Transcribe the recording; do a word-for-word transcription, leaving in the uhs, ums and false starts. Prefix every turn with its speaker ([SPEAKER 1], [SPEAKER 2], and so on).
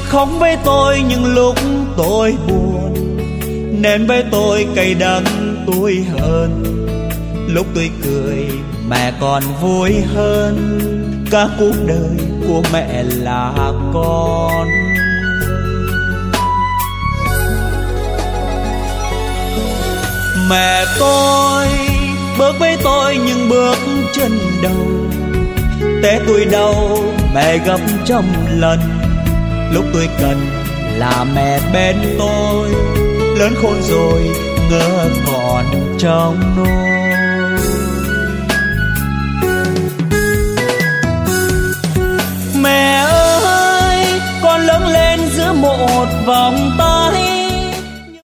[SPEAKER 1] khóc với tôi những lúc tôi buồn, nên với tôi cay đắng tôi hơn. Lúc tôi cười mẹ còn vui hơn, cả cuộc đời của mẹ là con. Mẹ tôi bước với tôi những bước chân đầu, té tôi đau mẹ gấp trăm lần. Lúc tôi cần là mẹ bên tôi, lớn khôn rồi ngỡ còn trong nôi. Mẹ ơi, con lớn lên giữa một vòng tay,